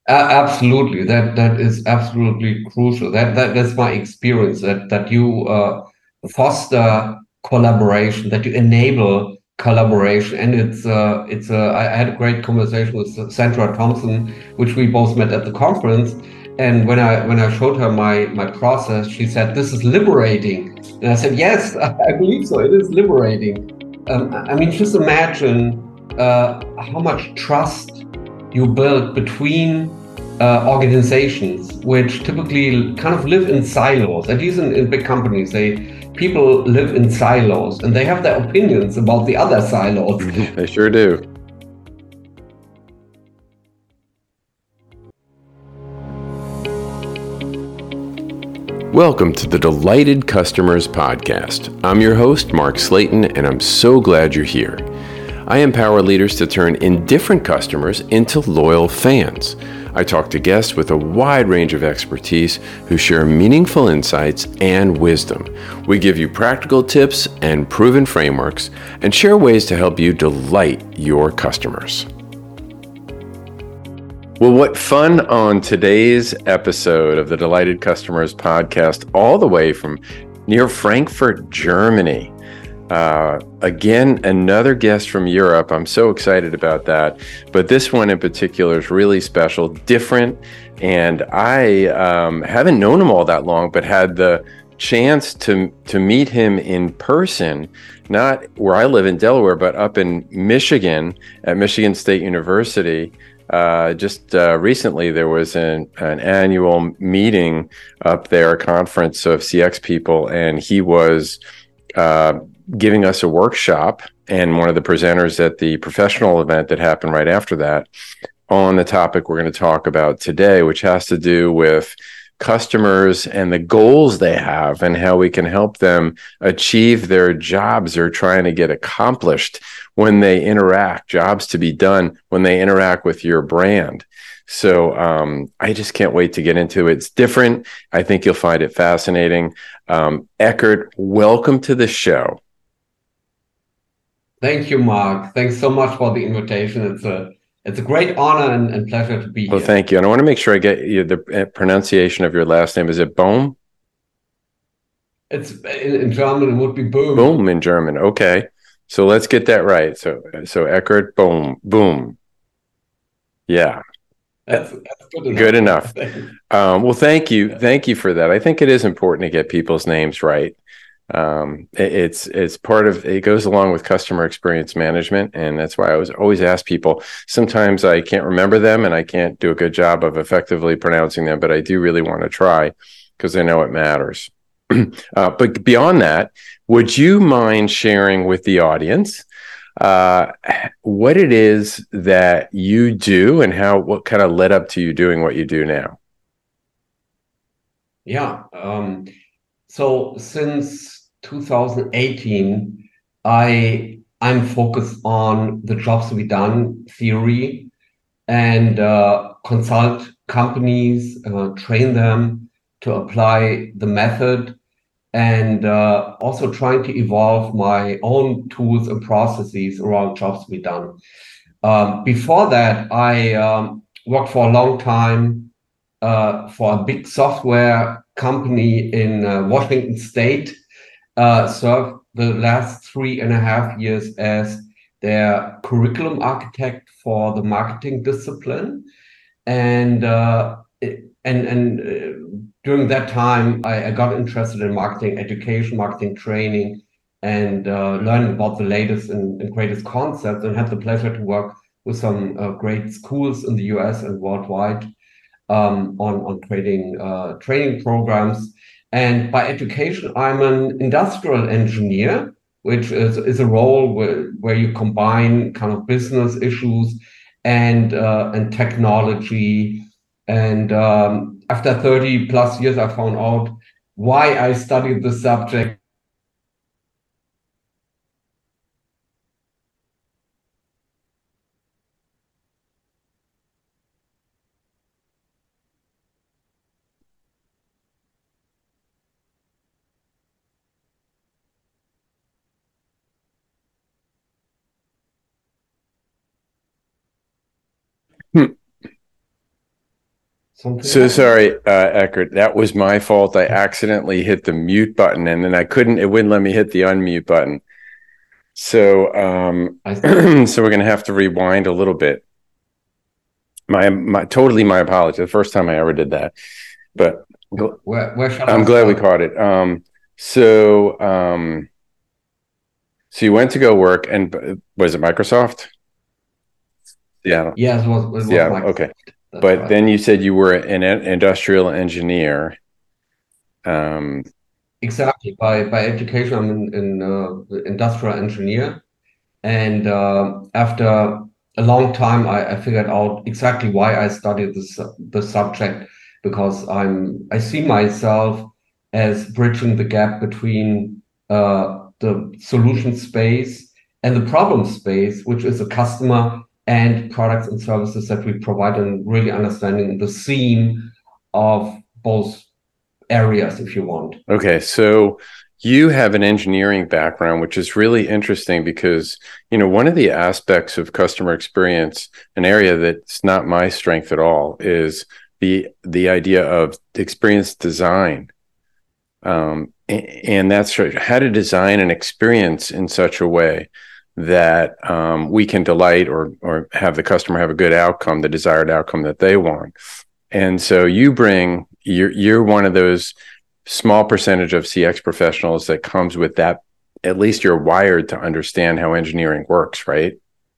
Absolutely. That is absolutely crucial. That's my experience. That you foster collaboration, that you enable collaboration, and I had a great conversation with Sandra Thompson, which we both met at the conference. And when I showed her my process, she said, "This is liberating." And I said, "Yes, I believe so. It is liberating." I mean, just imagine how much trust you build between organizations which typically kind of live in silos. At least in big companies, people live in silos and they have their opinions about the other silos. They sure do. Welcome to the Delighted Customers Podcast. I'm your host, Mark Slayton, and I'm so glad you're here. I empower leaders to turn indifferent customers into loyal fans. I talk to guests with a wide range of expertise who share meaningful insights and wisdom. We give you practical tips and proven frameworks and share ways to help you delight your customers. Well, what fun on today's episode of the Delighted Customers Podcast, all the way from near Frankfurt, Germany. Again, another guest from Europe. I'm so excited about that. But this one in particular is really special, different. And I haven't known him all that long, but had the chance to meet him in person, not where I live in Delaware, but up in Michigan at Michigan State University. Just recently, there was an annual meeting up there, a conference of CX people, and he was giving us a workshop and one of the presenters at the professional event that happened right after that on the topic we're going to talk about today, which has to do with customers and the goals they have and how we can help them achieve their jobs they're trying to get accomplished when they interact, jobs to be done when they interact with your brand. So I just can't wait to get into it. It's different. I think you'll find it fascinating. Eckert, welcome to the show. Thank you, Mark. Thanks so much for the invitation. It's a great honor and pleasure to be Well, here. thank you. And I want to make sure I get you the pronunciation of your last name. Is it Bohm? It's in German, it would be boom. Boom in German. Okay. So let's get that right. So Eckert Bohm. Boom. Yeah. That's good enough. Good enough. Well, thank you. Thank you for that. I think it is important to get people's names right. It's part of it, goes along with customer experience management, and that's why I always ask people. Sometimes I can't remember them and I can't do a good job of effectively pronouncing them, but I do really want to try because I know it matters. But beyond that, would you mind sharing with the audience what it is that you do and what kind of led up to you doing what you do now? Yeah. So since 2018, I'm focused on the jobs to be done theory and consult companies, train them to apply the method, and also trying to evolve my own tools and processes around jobs to be done. Before that, I worked for a long time for a big software company in Washington State, served the last 3.5 years as their curriculum architect for the marketing discipline. And during that time, I got interested in marketing education, marketing training, and learning about the latest and greatest concepts, and had the pleasure to work with some great schools in the US and worldwide on creating training programs. And by education, I'm an industrial engineer, which is a role where you combine kind of business issues and technology. And after 30 plus years, I found out why I studied the subject. something So happened. sorry, Eckert. That was my fault. I accidentally hit the mute button, and then it wouldn't let me hit the unmute button. So, I so we're gonna have to rewind a little bit. Totally my apology. The first time I ever did that, but where shall I I'm glad we start? caught it. So, so you went to go work, and was it Microsoft? Yeah, Yes, it was Seattle. Okay, Microsoft. That's but right. then you said you were an industrial engineer. Um, Exactly. By education, I'm an industrial engineer, and after a long time, I figured out exactly why I studied the subject because I see myself as bridging the gap between the solution space and the problem space, which is a customer and products and services that we provide, and really understanding the theme of both areas, if you want. Okay, so you have an engineering background, which is really interesting because, one of the aspects of customer experience, an area that's not my strength at all, is the idea of experience design. And that's how to design an experience in such a way that we can delight or have the customer have a good outcome, the desired outcome that they want. And so you're one of those small percentage of CX professionals that comes with that. At least you're wired to understand how engineering works, right?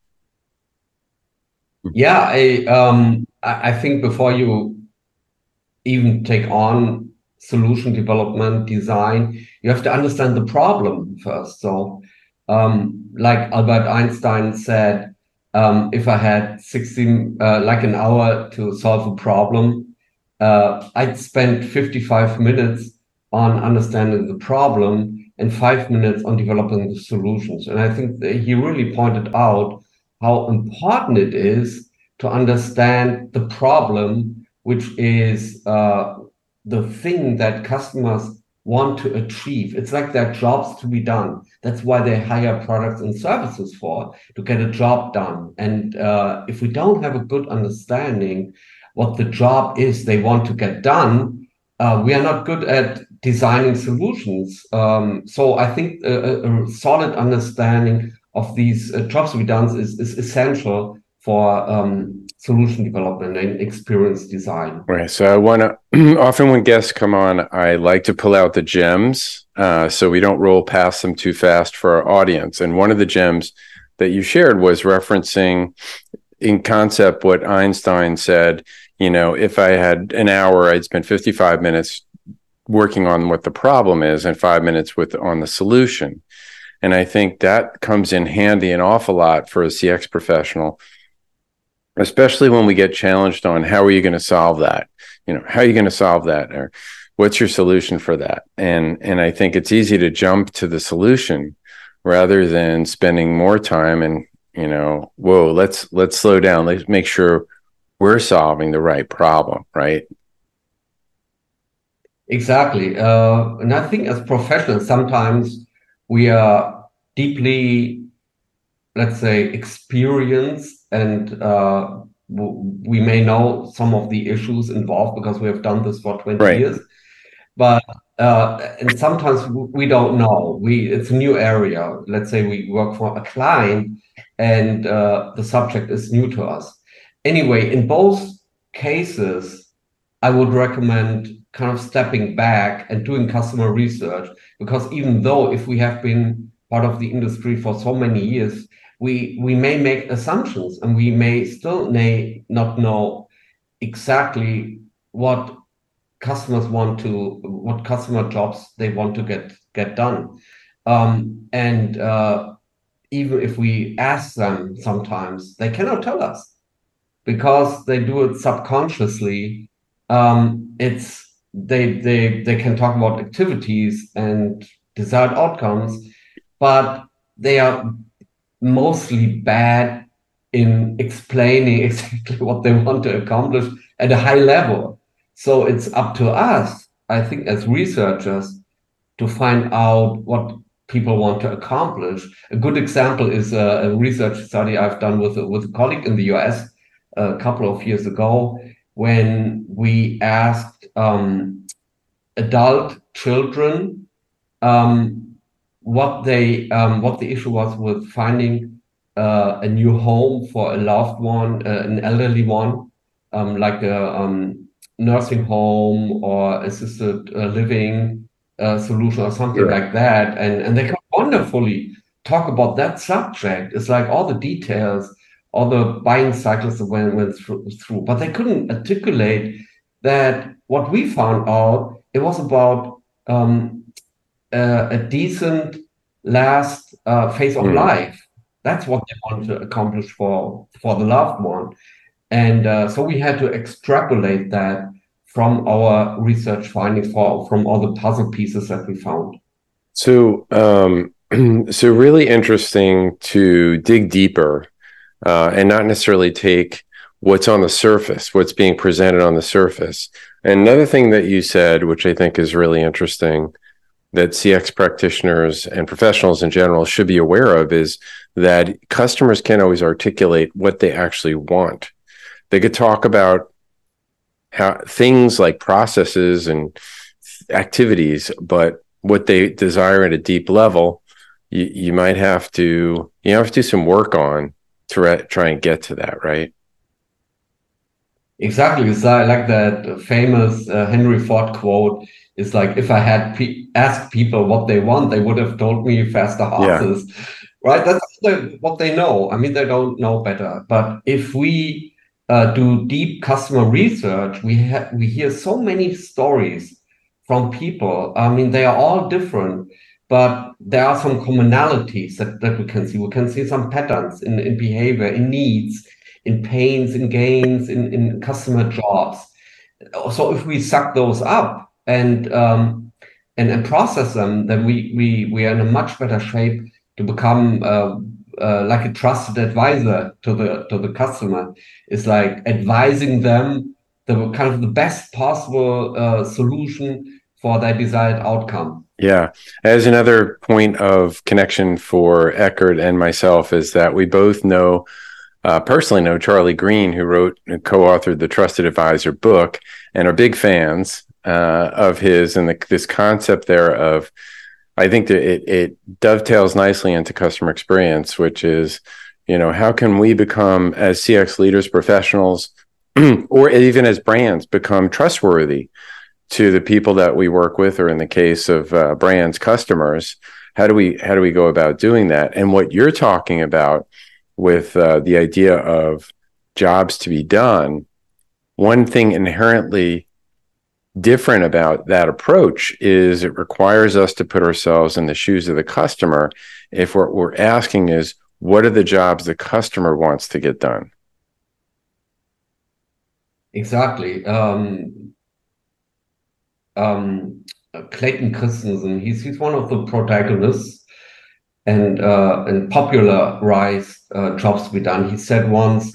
Yeah, I think before you even take on solution development design, you have to understand the problem first. So, like Albert Einstein said, if I had 16, like an hour to solve a problem, I'd spend 55 minutes on understanding the problem and 5 minutes on developing the solutions. And I think that he really pointed out how important it is to understand the problem, which is the thing that customers want to achieve. It's like there are jobs to be done. That's why they hire products and services for, to get a job done. And if we don't have a good understanding what the job is they want to get done, we are not good at designing solutions. So I think a solid understanding of these jobs to be done is essential for solution development and experience design. Right. So I want to, often when guests come on, I like to pull out the gems so we don't roll past them too fast for our audience. And one of the gems that you shared was referencing in concept what Einstein said, if I had an hour, I'd spend 55 minutes working on what the problem is and 5 minutes on the solution. And I think that comes in handy an awful lot for a CX professional, especially when we get challenged on how are you going to solve that? How are you going to solve that? Or what's your solution for that? And I think it's easy to jump to the solution rather than spending more time and, whoa, let's slow down. Let's make sure we're solving the right problem, right? Exactly. And I think as professionals, sometimes we are deeply, let's say, experienced, and we may know some of the issues involved because we have done this for 20 Right. years. But and sometimes we don't know. It's a new area. Let's say we work for a client, and the subject is new to us. Anyway, in both cases, I would recommend kind of stepping back and doing customer research, because even though if we have been part of the industry for so many years, we may make assumptions and we may not know exactly what what customer jobs they want to get done. And even if we ask them, sometimes they cannot tell us because they do it subconsciously. It's they can talk about activities and desired outcomes, but they are mostly bad in explaining exactly what they want to accomplish at a high level. So it's up to us, I think, as researchers, to find out what people want to accomplish. A good example is a research study I've done with a colleague in the US a couple of years ago. when we asked adult children what the issue was with finding a new home for a loved one, an elderly one, like a nursing home or assisted living solution or something Sure. like that, and they can wonderfully talk about that subject. It's like all the details, all the buying cycles that went through, but they couldn't articulate that what we found out, it was about a decent last phase of Mm. life. That's what they want to accomplish for the loved one. And so we had to extrapolate that from our research findings, from all the puzzle pieces that we found. So, so really interesting to dig deeper and not necessarily take what's on the surface, what's being presented on the surface. And another thing that you said, which I think is really interesting, that CX practitioners and professionals in general should be aware of, is that customers can't always articulate what they actually want. They could talk about how things like processes and activities, but what they desire at a deep level, you might have to do some work on to try and get to that, right? Exactly. It's like that famous Henry Ford quote. It's like, if I had asked people what they want, they would have told me faster Yeah. horses, right? That's what they know. I mean, they don't know better. But if we do deep customer research, we hear so many stories from people. I mean, they are all different, but there are some commonalities that we can see. We can see some patterns in behavior, in needs, in pains, in gains, in customer jobs. So if we suck those up and process them, then we are in a much better shape to become like a trusted advisor to the customer. It's like advising them the kind of the best possible solution for their desired outcome. Yeah. As another point of connection for Eckert and myself is that we both personally know Charlie Green, who wrote and co-authored the Trusted Advisor book, and are big fans of his, and this concept there of, I think that it dovetails nicely into customer experience, which is, how can we become, as CX leaders, professionals, or even as brands, become trustworthy to the people that we work with, or in the case of brands, customers. How do we go about doing that? And what you're talking about with the idea of jobs to be done, one thing inherently different about that approach is it requires us to put ourselves in the shoes of the customer. If what we're asking is, what are the jobs the customer wants to get done? Exactly. Clayton Christensen, he's one of the protagonists and popularized jobs to be done. He said once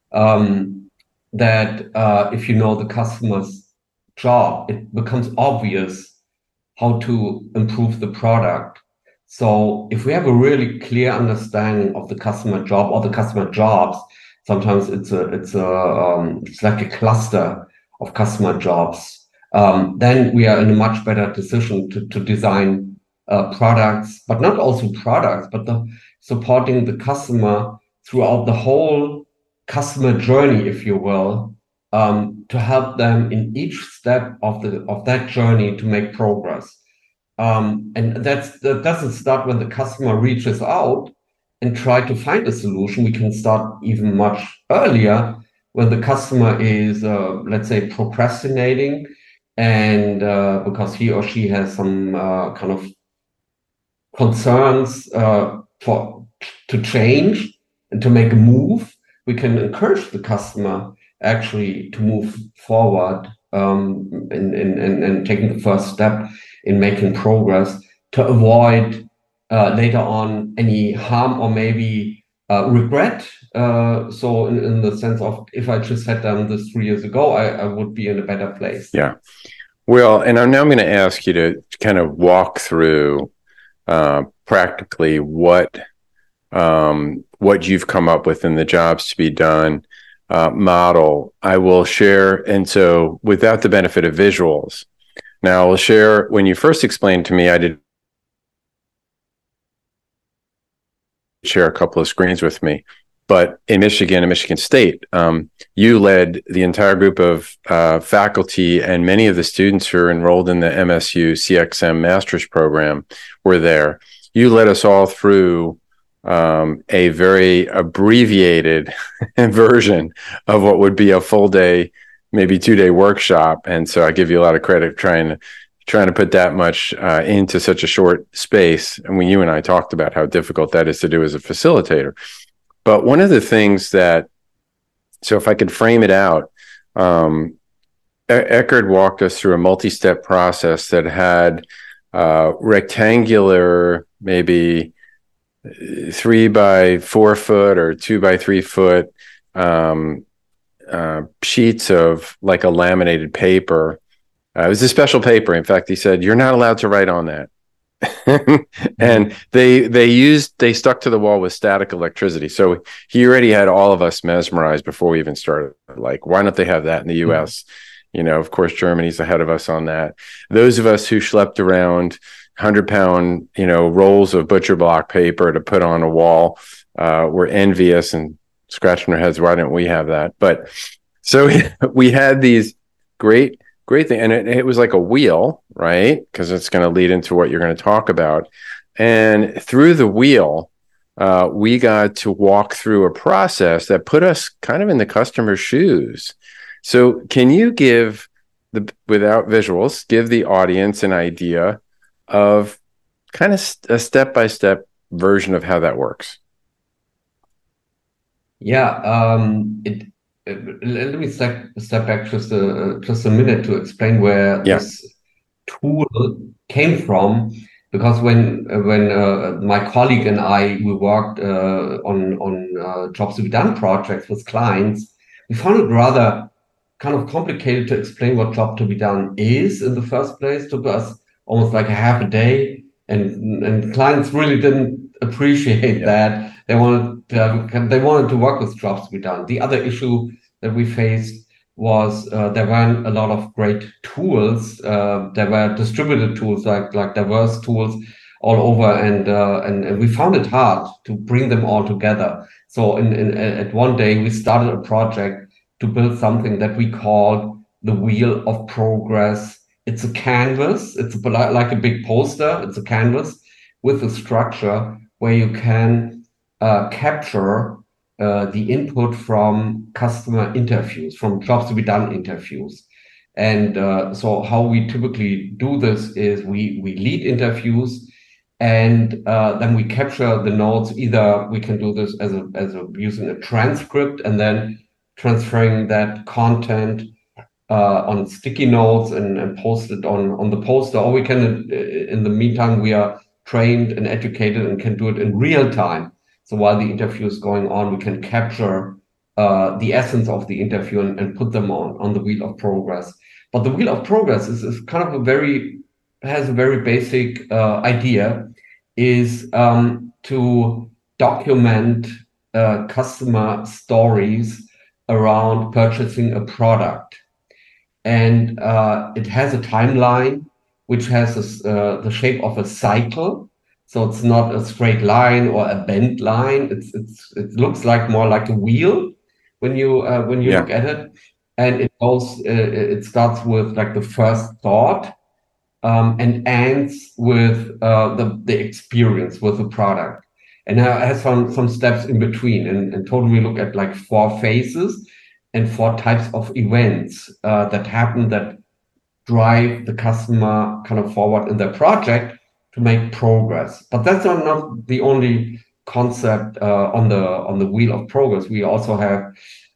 that if you know the customer's job, it becomes obvious how to improve the product. So if we have a really clear understanding of the customer job or the customer jobs, sometimes it's like a cluster of customer jobs. Then we are in a much better position to design products, but not also products, but supporting the customer throughout the whole customer journey, if you will, to help them in each step of that journey to make progress. And that doesn't start when the customer reaches out and try to find a solution. We can start even much earlier when the customer is, let's say, procrastinating, and because he or she has some kind of concerns to change and to make a move. We can encourage the customer actually to move forward in taking the first step in making progress to avoid later on any harm or maybe regret. So in the sense of, if I just had done this 3 years ago, I would be in a better place. Yeah. Well, and I'm going to ask you to kind of walk through practically what you've come up with in the jobs to be done model, I will share. And so without the benefit of visuals, now I will share, when you first explained to me, I did share a couple of screens with me. But in Michigan State, you led the entire group of faculty, and many of the students who are enrolled in the MSU CXM Master's Program were there. You led us all through a very abbreviated version of what would be a full day, maybe 2-day workshop. And so I give you a lot of credit trying to put that much into such a short space. And when you and I talked about how difficult that is to do as a facilitator. But one of the things that, so if I could frame it out, Eckhard walked us through a multi-step process that had rectangular, maybe 3 by 4 foot or 2 by 3 foot sheets of like a laminated paper. It was a special paper. In fact, he said, "You're not allowed to write on that." And they stuck to the wall with static electricity. So he already had all of us mesmerized before we even started. Like, why don't they have that in the US? Of course, Germany's ahead of us on that. Those of us who schlepped around 100-pound, rolls of butcher block paper to put on a wall were envious and scratching their heads. Why don't we have that? But so we had these great thing, and it was like a wheel, right? Because it's going to lead into what you're going to talk about. And through the wheel, we got to walk through a process that put us kind of in the customer's shoes. So can you without visuals, give the audience an idea of kind of a step-by-step version of how that works? Yeah, let me step back just a minute to explain where this tool came from. Because when my colleague and we worked on jobs to be done projects with clients, we found it rather kind of complicated to explain what job to be done is in the first place. It took us almost like a half a day, and clients really didn't appreciate that. They wanted to work with jobs to be done. The other issue that we faced was there weren't a lot of great tools. There were distributed tools like diverse tools all over, and we found it hard to bring them all together. So at one day we started a project to build something that we called the Wheel of Progress. It's a canvas. It's like a big poster. It's a canvas with a structure where you can capture the input from customer interviews, from jobs to be done interviews. And so how we typically do this is we lead interviews, and then we capture the notes. Either we can do this as using a transcript and then transferring that content on sticky notes and post it on the poster, or we can, in the meantime, we are trained and educated and can do it in real time. So while the interview is going on, we can capture the essence of the interview and put them on the Wheel of Progress. But the Wheel of Progress is kind of has a very basic idea, is to document customer stories around purchasing a product. And it has a timeline which has the shape of a cycle. So it's not a straight line or a bent line. It looks more like a wheel when you look at it. And it starts with like the first thought and ends with the experience with the product. And it has some steps in between. And totally look at like 4 phases and 4 types of events that happen that drive the customer kind of forward in their project to make progress. But that's not the only concept on the Wheel of Progress. We also have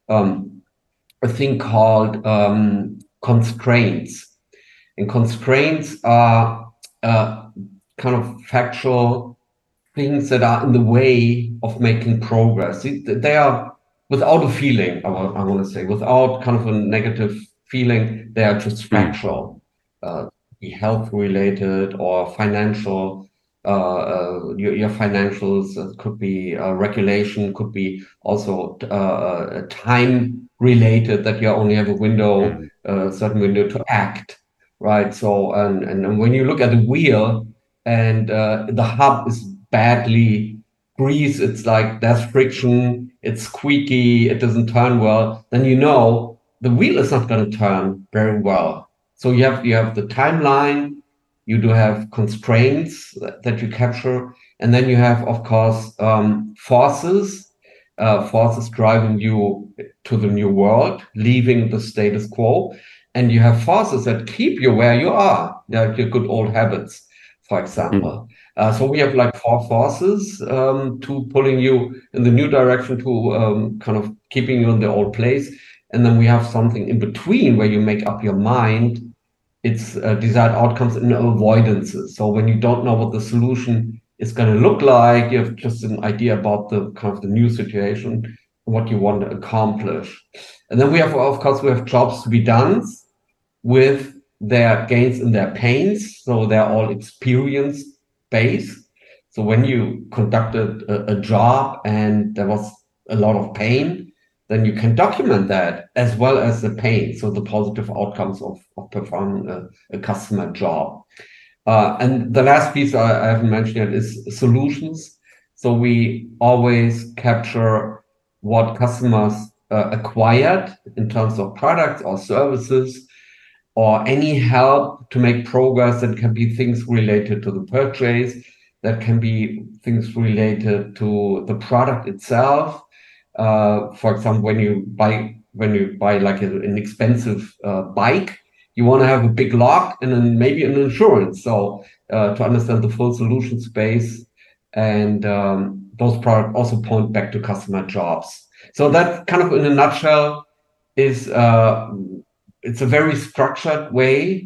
a thing called constraints. And constraints are kind of factual things that are in the way of making progress. They are without a feeling, I want to say, without kind of a negative feeling. They are just factual, be health related or financial. your financials, could be regulation, could be also time related, that you only have a window, Mm. a certain window to act, right? So, and when you look at the wheel and the hub is badly greased, it's like there's friction, it's squeaky, it doesn't turn well, then you know the wheel is not going to turn very well. So you have the timeline, you do have constraints that you capture, and then you have, of course, forces driving you to the new world, leaving the status quo, and you have forces that keep you where you are, like your good old habits, for Mm. example. So we have like four forces to pulling you in the new direction, to kind of keeping you in the old place, and then we have something in between where you make up your mind. It's desired outcomes and avoidances. So when you don't know what the solution is going to look like, you have just an idea about the kind of the new situation, what you want to accomplish. And then we have, of course, we have jobs to be done with their gains and their pains. So they're all experience based. So when you conducted a job and there was a lot of pain, then you can document that as well as the pain. So the positive outcomes of performing a customer job. And the last piece I haven't mentioned yet is solutions. So we always capture what customers acquired in terms of products or services, or any help to make progress. That can be things related to the purchase, that can be things related to the product itself. For example, when you buy like an expensive bike, you want to have a big lock and then maybe an insurance. So to understand the full solution space, and those products also point back to customer jobs. So that kind of in a nutshell is it's a very structured way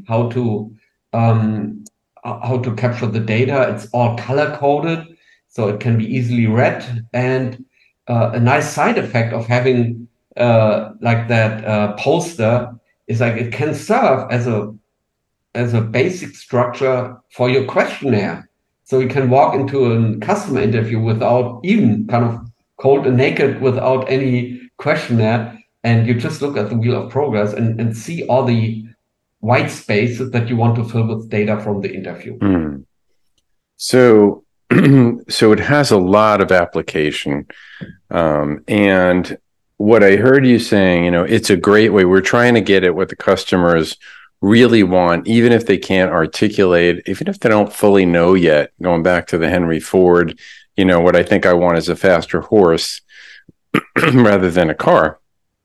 um, how to capture the data. It's all color coded, so it can be easily read. And a nice side effect of having like that poster is like it can serve as a basic structure for your questionnaire. So you can walk into a customer interview without even kind of cold and naked, without any questionnaire, and you just look at the wheel of progress and see all the white spaces that you want to fill with data from the interview. Mm. So, so it has a lot of application. And what I heard you saying, it's a great way. We're trying to get at what the customers really want, even if they can't articulate, even if they don't fully know yet. Going back to the Henry Ford, what I think I want is a faster horse rather than a car.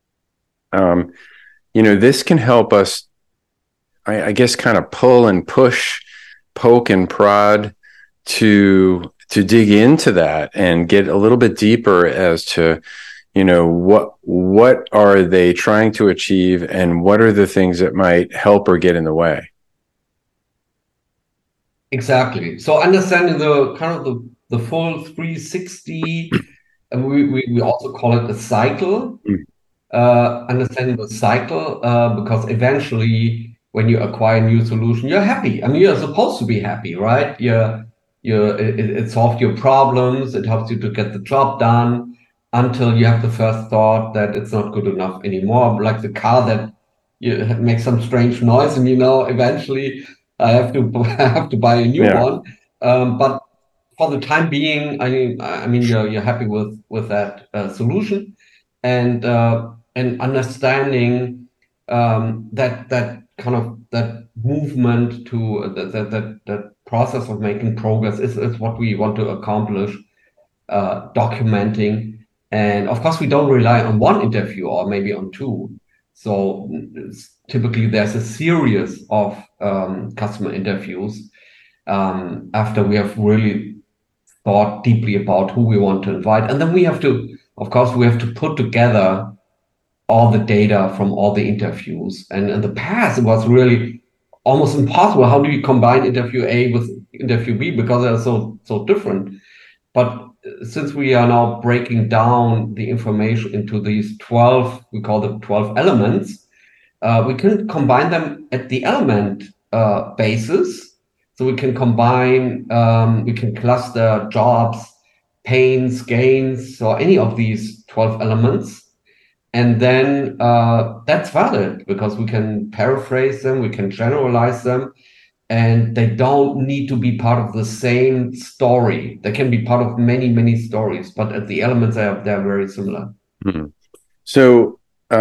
This can help us, I guess, kind of pull and push, poke and prod to dig into that and get a little bit deeper as to what are they trying to achieve, and what are the things that might help or get in the way. Exactly. So understanding the kind of the full 360, and we also call it a cycle. Mm. Understanding the cycle, because eventually when you acquire a new solution, you're happy. I mean, you're supposed to be happy, right? It solved your problems. It helps you to get the job done, until you have the first thought that it's not good enough anymore. Like the car that you makes some strange noise, and eventually I have to I have to buy a new Yeah. one. But for the time being, I mean, you're happy with that solution, and understanding that kind of that movement to that process of making progress is what we want to accomplish, documenting. And of course, we don't rely on one interview or maybe on two. So typically there's a series of customer interviews after we have really thought deeply about who we want to invite. And then of course, we have to put together all the data from all the interviews. And in the past, it was really almost impossible. How do you combine interview A with interview B? Because they're so different. But since we are now breaking down the information into these 12, we call them 12 elements, we can combine them at the element basis. So we can combine, we can cluster jobs, pains, gains, or any of these 12 elements. And then that's valid because we can paraphrase them, we can generalize them, and they don't need to be part of the same story. They can be part of many, many stories, but at the elements they're very similar. Mm-hmm. So,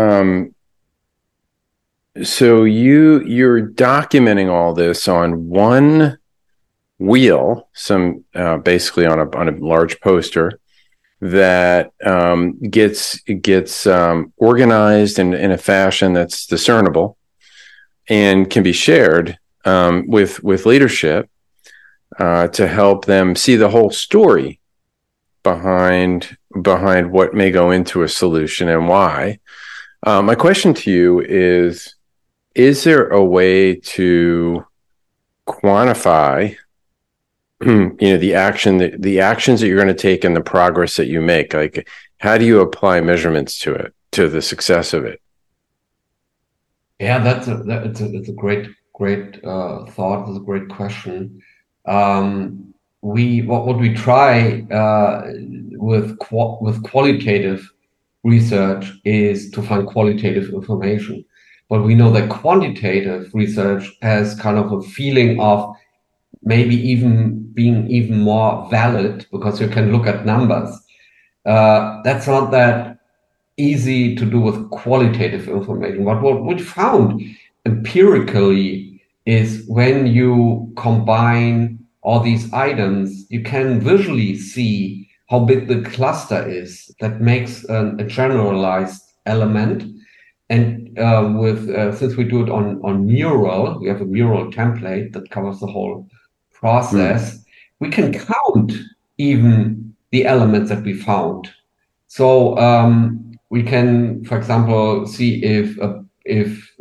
you're documenting all this on one wheel, basically on a large poster that gets organized in a fashion that's discernible and can be shared with leadership to help them see the whole story behind what may go into a solution and why. My question to you is there a way to quantify the actions that you're going to take and the progress that you make? Like, how do you apply measurements to it, to the success of it? Yeah, it's a great thought. It's a great question. What we try with qualitative research is to find qualitative information, but we know that quantitative research has kind of a feeling of maybe even being even more valid because you can look at numbers. That's not that easy to do with qualitative information. But what we found empirically is when you combine all these items, you can visually see how big the cluster is that makes a generalized element. And since we do it on Mural, we have a Mural template that covers the whole process. We can count even the elements that we found. So we can, for example, see if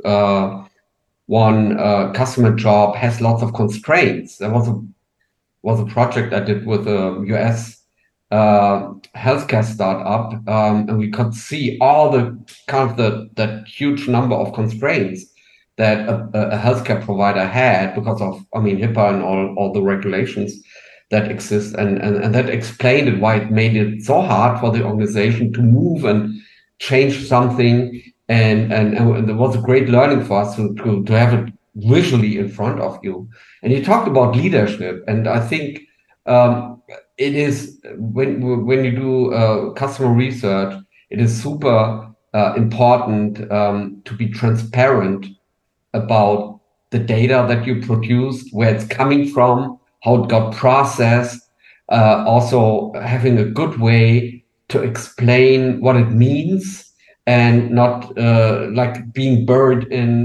one customer job has lots of constraints. There was a project I did with a US healthcare startup, and we could see all the kind of that huge number of constraints that a healthcare provider had because of, HIPAA and all the regulations that exist, and that explained it, why it made it so hard for the organization to move and change something, and it was a great learning for us to have it visually in front of you. And you talked about leadership, and I think it is when you do customer research, it is super important to be transparent about the data that you produced, where it's coming from, how it got processed, also having a good way to explain what it means, and not like being buried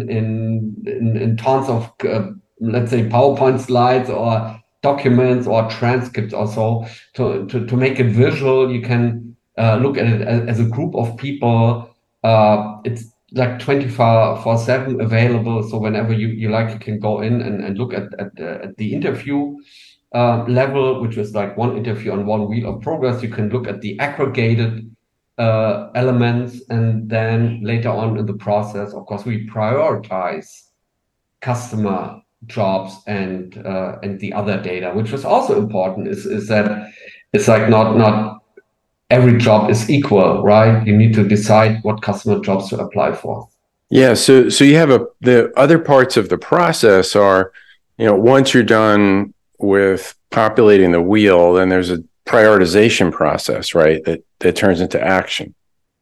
in tons of let's say PowerPoint slides or documents or transcripts. Also to make it visual, you can look at it as a group of people. It's like 24/7 available. So whenever you like, you can go in and look at the interview level, which is like one interview on one wheel of progress. You can look at the aggregated elements, and then later on in the process, of course, we prioritize customer jobs and the other data, which is also important. Is that it's like not every job is equal, right? You need to decide what customer jobs to apply for. Yeah. So you have the other parts of the process are, once you're done with populating the wheel, then there's a prioritization process, right? That turns into action.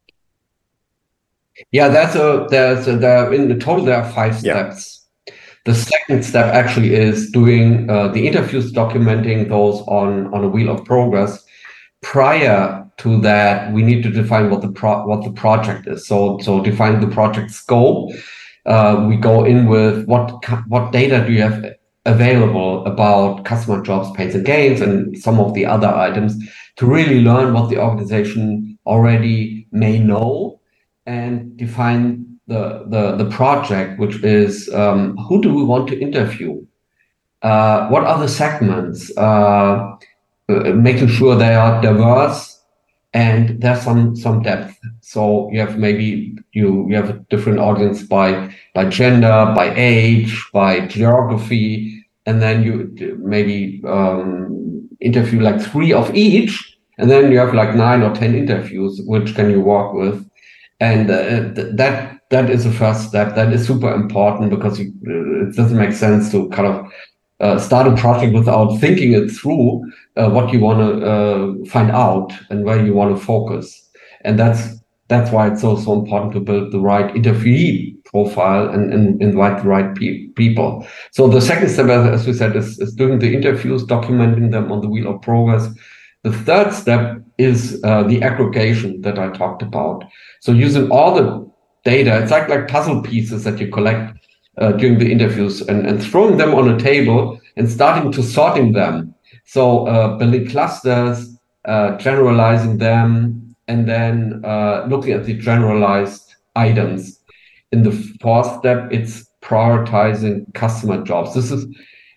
Yeah, in the total there are 5 steps. The second step actually is doing the interviews, documenting those on a wheel of progress. Prior to that, we need to define what the project is. So define the project scope. We go in with what data do you have available about customer jobs, pains and gains, and some of the other items, to really learn what the organization already may know, and define the project, which is who do we want to interview? What are the segments? Making sure they are diverse and there's some depth. So you have you have a different audience by gender, by age, by geography, and then you maybe interview like 3 of each, and then you have like 9 or 10 interviews, which can you work with, and that is the first step. That is super important because it doesn't make sense to kind of start a project without thinking it through, what you want to find out and where you want to focus. And that's why it's so important to build the right interviewee profile and invite the right people. So the second step, as we said, is doing the interviews, documenting them on the wheel of progress. The third step is the aggregation that I talked about. So using all the data, it's like puzzle pieces that you collect during the interviews, and throwing them on a table and starting to sorting them. So building clusters, generalizing them, and then looking at the generalized items. In the fourth step, it's prioritizing customer jobs. This is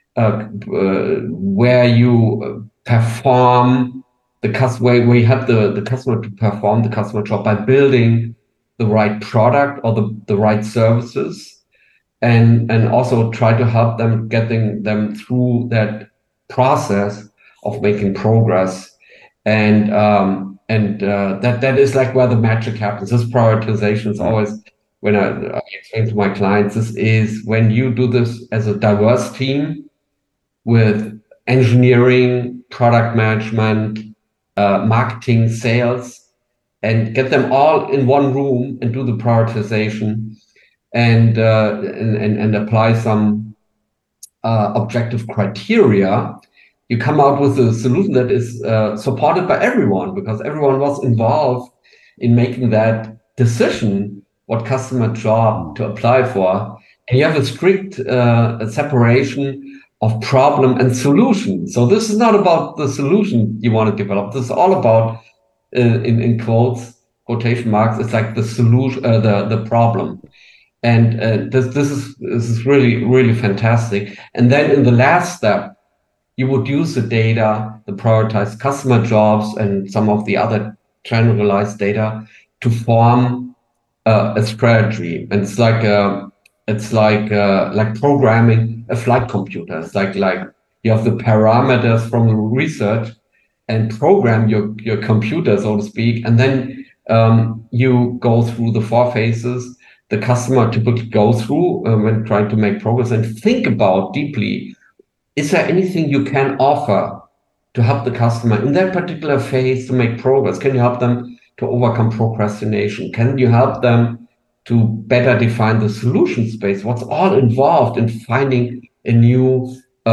where you perform the customer, where you have the customer to perform the customer job by building the right product or the right services, and also try to help them, getting them through that process of making progress. And that is like where the magic happens. This prioritization is always, when I explain to my clients, this is when you do this as a diverse team with engineering, product management, marketing, sales, and get them all in one room and do the prioritization, and apply some objective criteria. You come out with a solution that is supported by everyone, because everyone was involved in making that decision, what customer job to apply for. And you have a strict separation of problem and solution. So this is not about the solution you want to develop. This is all about, in quotation marks, it's like the solution, the problem. And this is really fantastic. And then in the last step, you would use the data, the prioritized customer jobs, and some of the other generalized data to form a strategy. And it's like programming a flight computer. It's like you have the parameters from the research and program your computer, so to speak, and then you go through the 4 phases the customer typically goes through when trying to make progress, and think about deeply, is there anything you can offer to help the customer in that particular phase to make progress? Can you help them to overcome procrastination? Can you help them to better define the solution space? What's all involved in finding a new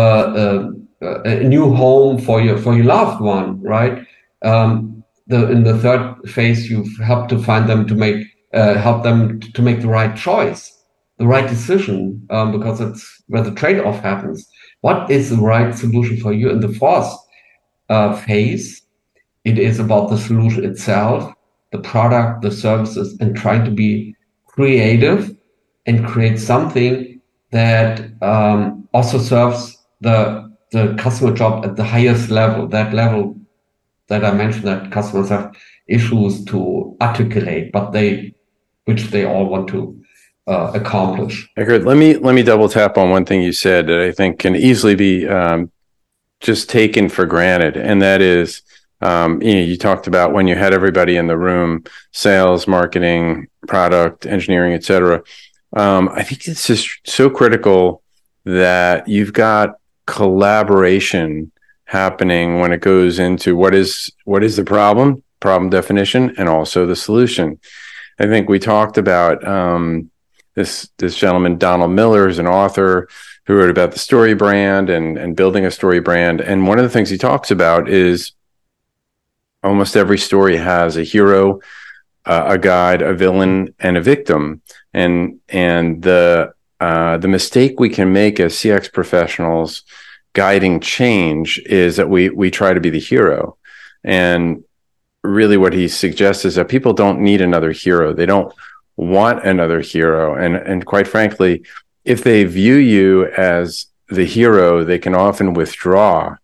home for your loved one, right? In the third phase, you've helped to find them to make help them to make the right choice, the right decision, because it's where the trade-off happens. What is the right solution for you? In the fourth phase, it is about the solution itself, the product, the services, and trying to be creative and create something that also serves the customer job at the highest level, that level that I mentioned, that customers have issues to articulate, but which they all want to accomplish. Eckhard, let me double tap on one thing you said that I think can easily be just taken for granted, and that is, you talked about when you had everybody in the room, sales, marketing, product, engineering, etc. I think it's just so critical that you've got collaboration happening when it goes into what is the problem definition, and also the solution. I think we talked about this gentleman, Donald Miller, is an author who wrote about the story brand and building a story brand. And one of the things he talks about is almost every story has a hero, a guide, a villain, and a victim. And the mistake we can make as CX professionals guiding change is that we try to be the hero. And really what he suggests is that people don't need another hero. They don't want another hero. And quite frankly, if they view you as the hero, they can often withdraw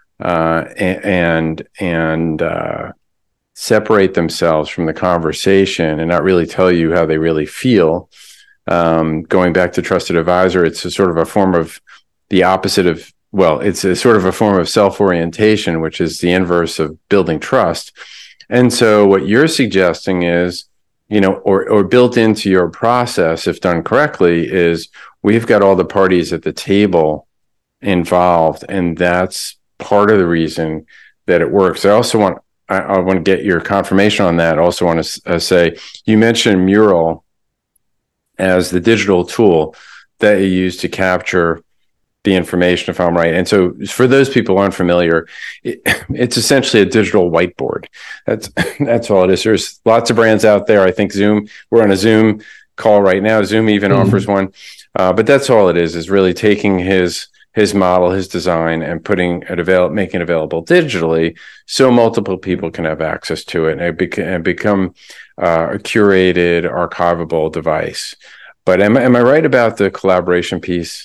and separate themselves from the conversation and not really tell you how they really feel. Going back to Trusted Advisor, it's a sort of a form of the opposite of, well, it's a sort of a form of self-orientation, which is the inverse of building trust. And so what you're suggesting is, or built into your process, if done correctly, is we've got all the parties at the table involved, and that's part of the reason that it works. I want to get your confirmation on that. I also want to say, you mentioned Mural as the digital tool that you use to capture the information, if I'm right. And so for those people who aren't familiar, it's essentially a digital whiteboard. That's all it is. There's lots of brands out there. I think Zoom, we're on a Zoom call right now. Zoom even offers one. But that's all it is really taking his model, his design, and making it available digitally so multiple people can have access to it and become a curated, archivable device. But am I right about the collaboration piece?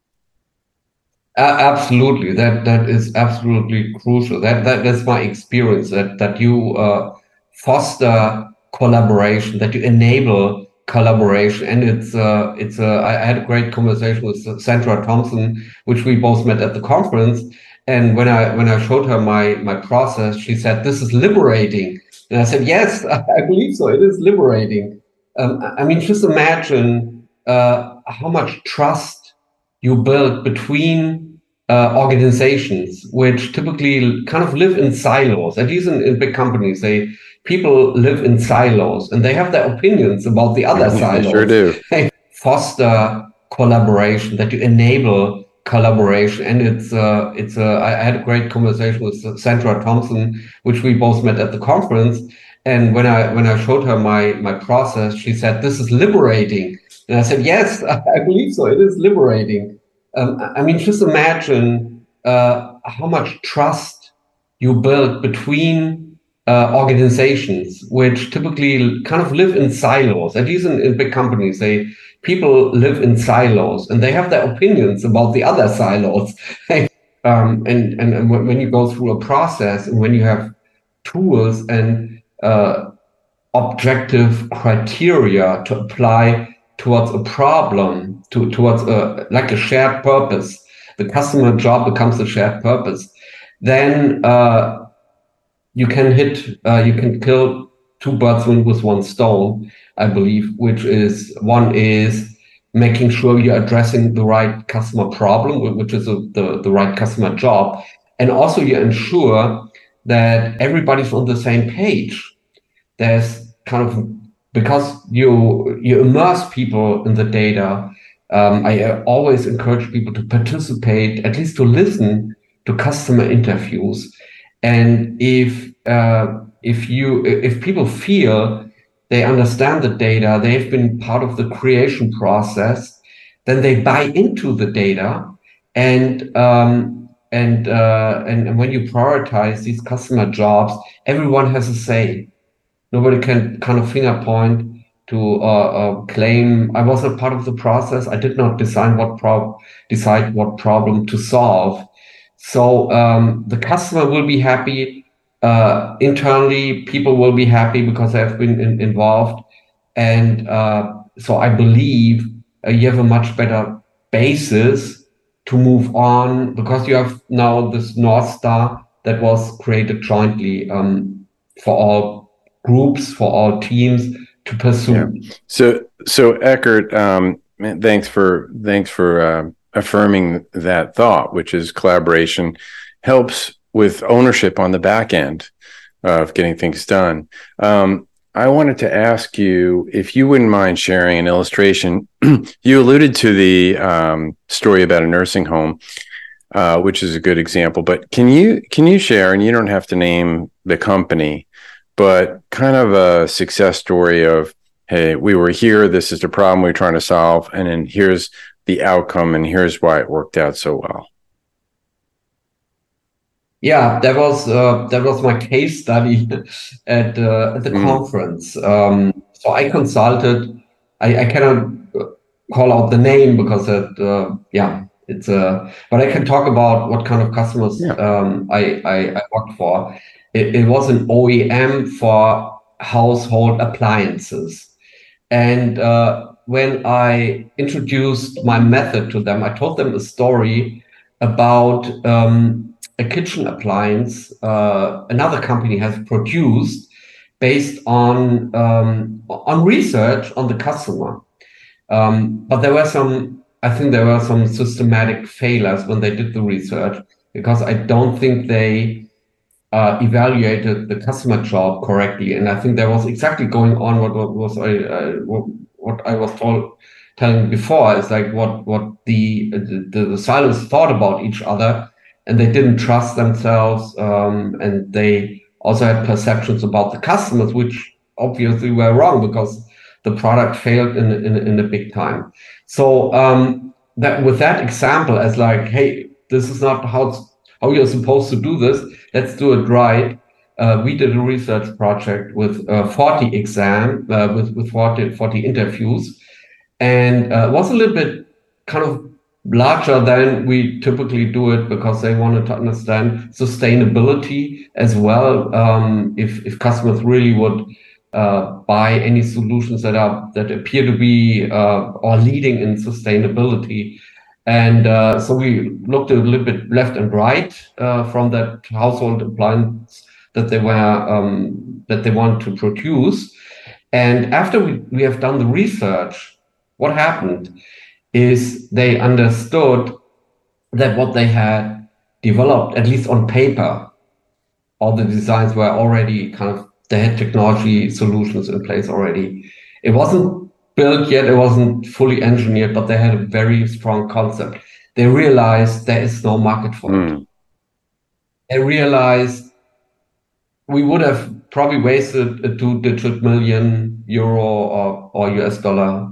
Absolutely, that is absolutely crucial. That's my experience. That you foster collaboration, that you enable collaboration, and I had a great conversation with Sandra Thompson, which we both met at the conference. And when I showed her my process, she said, "This is liberating." And I said, "Yes, I believe so. It is liberating." I mean, just imagine how much trust you build between organizations, which typically kind of live in silos. At least in big companies, people live in silos, and they have their opinions about the other silos. They sure do. They foster collaboration, that you enable collaboration, and I had a great conversation with Sandra Thompson, which we both met at the conference. And when I showed her my process, she said, "This is liberating." And I said, "Yes, I believe so. It is liberating." I mean, just imagine how much trust you build between organizations, which typically kind of live in silos. At least in big companies, people live in silos, and they have their opinions about the other silos. And when you go through a process, and when you have tools and objective criteria to apply towards a problem, towards like a shared purpose, the customer job becomes a shared purpose, then you can kill two birds with one stone, I believe, which is, one is making sure you're addressing the right customer problem, which is the right customer job, and also you ensure that everybody's on the same page. There's kind of, because you immerse people in the data. I always encourage people to participate, at least to listen to customer interviews. And if people feel they understand the data, they've been part of the creation process, then they buy into the data. And when you prioritize these customer jobs, everyone has a say. Nobody can kind of finger point to claim I wasn't part of the process. I did not decide what problem to solve. So the customer will be happy. Internally, people will be happy because they have been involved. And so I believe you have a much better basis to move on, because you have now this North Star that was created jointly for all groups, for all teams to pursue. Yeah. So Eckert, thanks for affirming that thought, which is collaboration helps with ownership on the back end of getting things done. I wanted to ask you if you wouldn't mind sharing an illustration. You alluded to the story about a nursing home, which is a good example. But can you share, and you don't have to name the company, but kind of a success story of, hey, we were here, this is the problem we were trying to solve, and then here's the outcome, and here's why it worked out so well. Yeah, that was my case study at the conference. So I consulted. I cannot call out the name because it's but I can talk about what kind of customers I worked for. It was an OEM for household appliances, and when I introduced my method to them, I told them a story about a kitchen appliance another company has produced based on research on the customer. But I think there were some systematic failures when they did the research because I don't think they evaluated the customer job correctly. And I think there was exactly going on what I was telling before is like what the silos thought about each other, and they didn't trust themselves, and they also had perceptions about the customers, which obviously were wrong because the product failed in a big time. So that with that example as like, hey, this is not how you're supposed to do this. Let's do it right. We did a research project with 40 with 40 interviews, and it was a little bit kind of larger than we typically do it because they wanted to understand sustainability as well. If customers really would buy any solutions that appear to be or leading in sustainability. And so we looked a little bit left and right from that household appliance that they want to produce. And after we have done the research, what happened is they understood that what they had developed, at least on paper, all the designs were already they had technology solutions in place already. It wasn't built yet, it wasn't fully engineered, but they had a very strong concept. They realized there is no market for it. They realized we would have probably wasted a 2-digit million euro or US dollar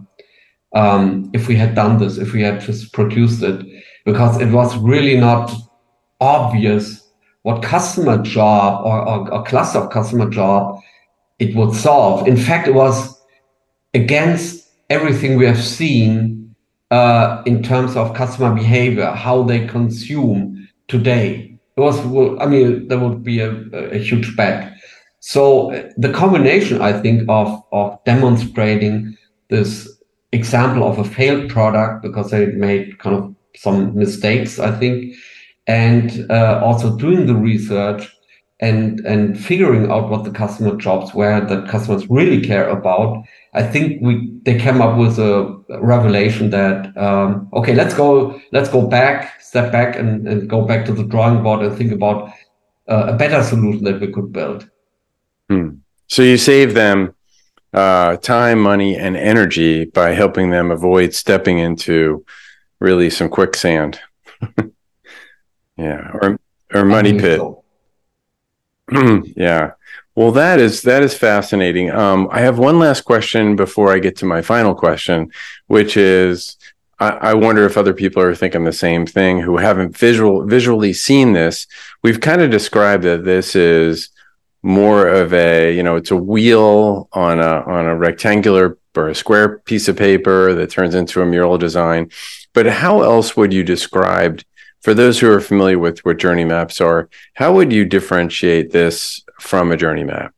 if we had done this, if we had just produced it, because it was really not obvious what customer job or cluster of customer job it would solve. In fact, it was against everything we have seen in terms of customer behavior, how they consume today. There would be a huge bet. So the combination, I think, of demonstrating this example of a failed product because they made kind of some mistakes, I think, and also doing the research and figuring out what the customer jobs were that customers really care about. I think they came up with a revelation that okay, let's go step back and go back to the drawing board and think about a better solution that we could build. So you save them time, money, and energy by helping them avoid stepping into really some quicksand. Yeah, or money pit. So. Yeah. Well, that is fascinating. I have one last question before I get to my final question, which is I wonder if other people are thinking the same thing who haven't visually seen this. We've kind of described that this is more of it's a wheel on a rectangular or a square piece of paper that turns into a mural design. But how else would you describe, for those who are familiar with what journey maps are, how would you differentiate this from a journey map?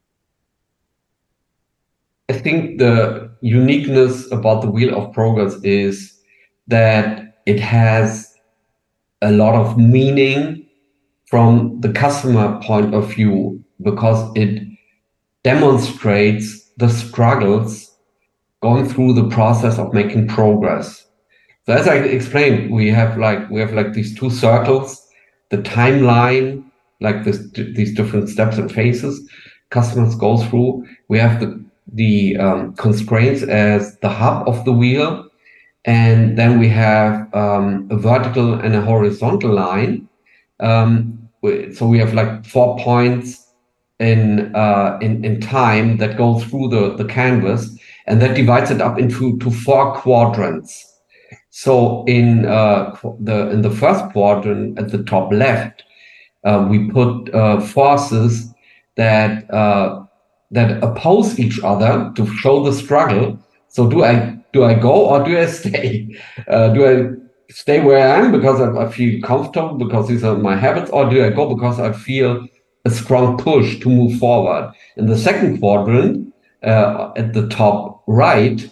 I think the uniqueness about the Wheel of Progress is that it has a lot of meaning from the customer point of view, because it demonstrates the struggles going through the process of making progress. So as I explained, we have these two circles, the timeline, like these different steps and phases customers go through. We have the constraints as the hub of the wheel, and then we have a vertical and a horizontal line. So we have like 4 points in time that go through the canvas, and that divides it up into 4 quadrants. So in the first quadrant at the top left, we put forces that oppose each other to show the struggle. So do I go or do I stay? Do I stay where I am because I feel comfortable because these are my habits, or do I go because I feel a strong push to move forward? In the second quadrant, at the top right,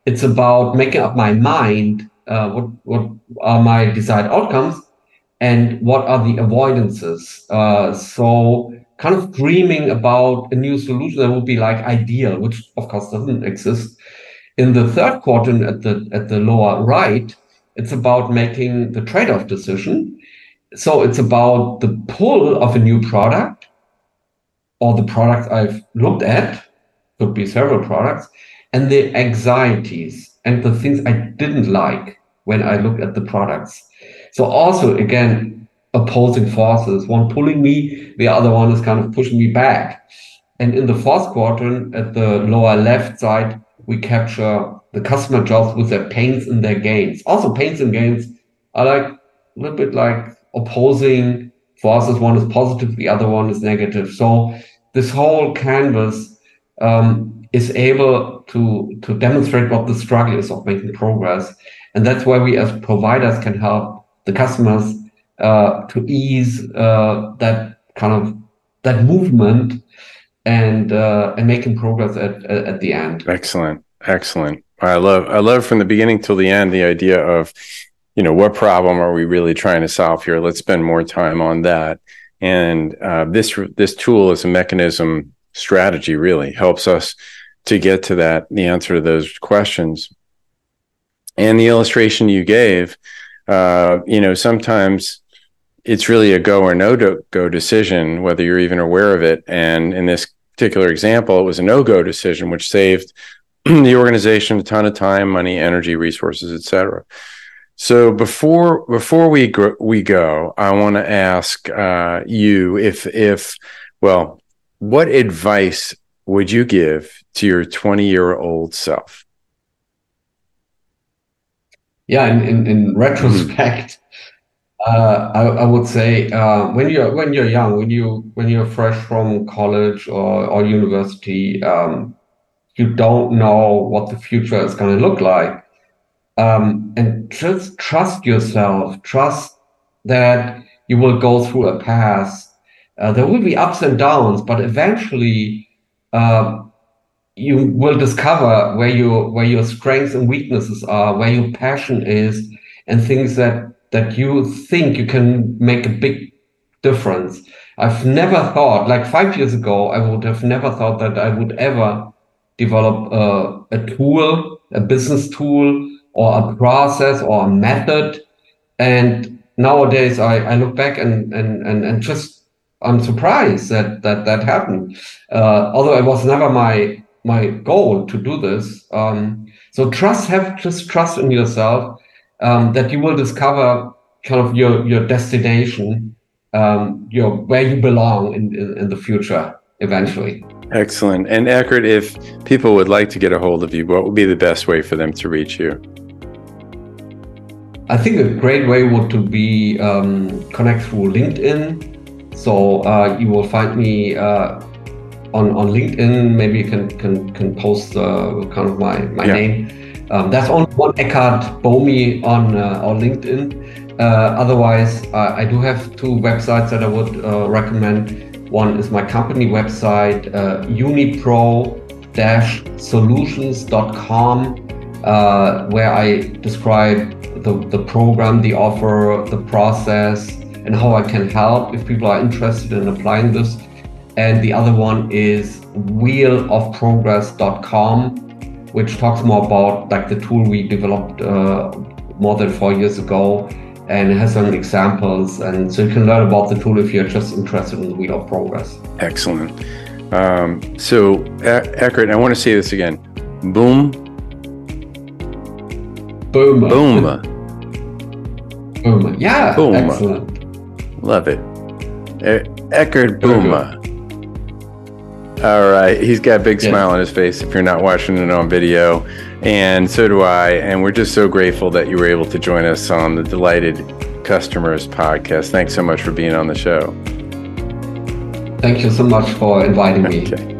it's about making up my mind what are my desired outcomes and what are the avoidances. So kind of dreaming about a new solution that would be like ideal, which of course doesn't exist. In the third quadrant at the lower right, it's about making the trade-off decision. So it's about the pull of a new product or the product I've looked at, could be several products, and the anxieties and the things I didn't like when I looked at the products. So also, again, opposing forces, one pulling me, the other one is kind of pushing me back. And in the fourth quadrant, at the lower left side, we capture the customer jobs with their pains and their gains. Also, pains and gains are like a little bit like opposing forces. One is positive, the other one is negative. So this whole canvas is able to demonstrate what the struggle is of making progress. And that's where we as providers can help the customers to ease that kind of that movement and making progress at the end. Excellent. I love from the beginning till the end the idea of, what problem are we really trying to solve here? Let's spend more time on that. And this tool as a mechanism strategy really helps us to get to the answer to those questions. And the illustration you gave, sometimes it's really a go or no go decision, whether you're even aware of it. And in this particular example, it was a no-go decision, which saved the organization a ton of time, money, energy, resources, etc. So before we go, I want to ask you what advice would you give to your 20-year-old self? Yeah, in retrospect, I would say when you're young, when you're fresh from college or university, you don't know what the future is going to look like, and just trust yourself. Trust that you will go through a path. There will be ups and downs, but eventually you will discover where your strengths and weaknesses are, where your passion is, and things that you think you can make a big difference. I've never thought, like 5 years ago, I would have never thought that I would ever develop a tool, a business tool, or a process or a method. And nowadays I look back and just I'm surprised that happened. Although it was never my goal to do this. So just trust in yourself, that you will discover kind of your destination, where you belong in the future eventually. Excellent. And Eckert, if people would like to get a hold of you, what would be the best way for them to reach you? I think a great way would to be connect through LinkedIn. So you will find me on LinkedIn. Maybe you can post kind of my name. That's only one Eckert Bomi on LinkedIn. Otherwise, I do have two websites that I would recommend. One is my company website, unipro-solutions.com, where I describe the program, the offer, the process, and how I can help if people are interested in applying this. And the other one is wheelofprogress.com, which talks more about like the tool we developed more than 4 years ago, and it has some examples, and so you can learn about the tool if you're just interested in the Wheel of Progress. Excellent. So Eckert, I want to say this again. Boom. Yeah. Boom. Excellent. Love it. Eckert Bouma. All right. He's got a big smile on his face if you're not watching it on video. And so do I. And we're just so grateful that you were able to join us on the Delighted Customers podcast. Thanks so much for being on the show. Thank you so much for inviting me. Okay.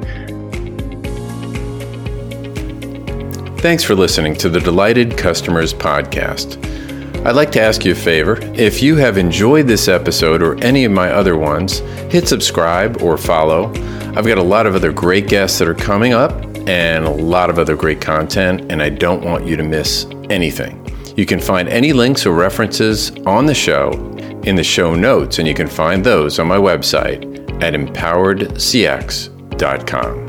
Thanks for listening to the Delighted Customers podcast. I'd like to ask you a favor. If you have enjoyed this episode or any of my other ones, hit subscribe or follow. I've got a lot of other great guests that are coming up, and a lot of other great content, and I don't want you to miss anything. You can find any links or references on the show in the show notes, and you can find those on my website at empoweredcx.com.